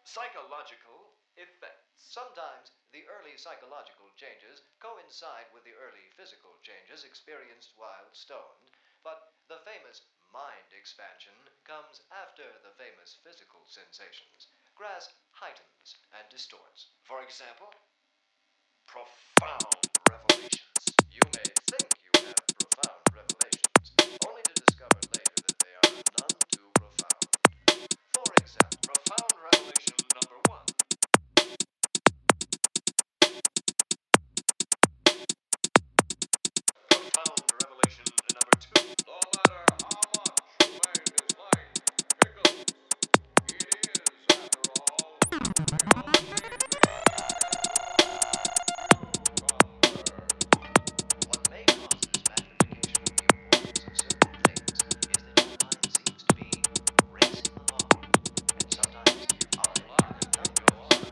Psychological effects. Sometimes the early psychological changes coincide with the early physical changes experienced while stoned, but the famous mind expansion comes after the famous physical sensations. Grass heightens and distorts. For example, profound revelations. You may think you have profound revelations, only to discover later that they are none too profound. For example, Profound revelation number one. Profound revelation number two. No matter how much you may dislike pickles, it is, after all, the only thing that can what may cause this magnification of the importance of certain things is that your mind seems to be racing along, and sometimes our lives don't go on as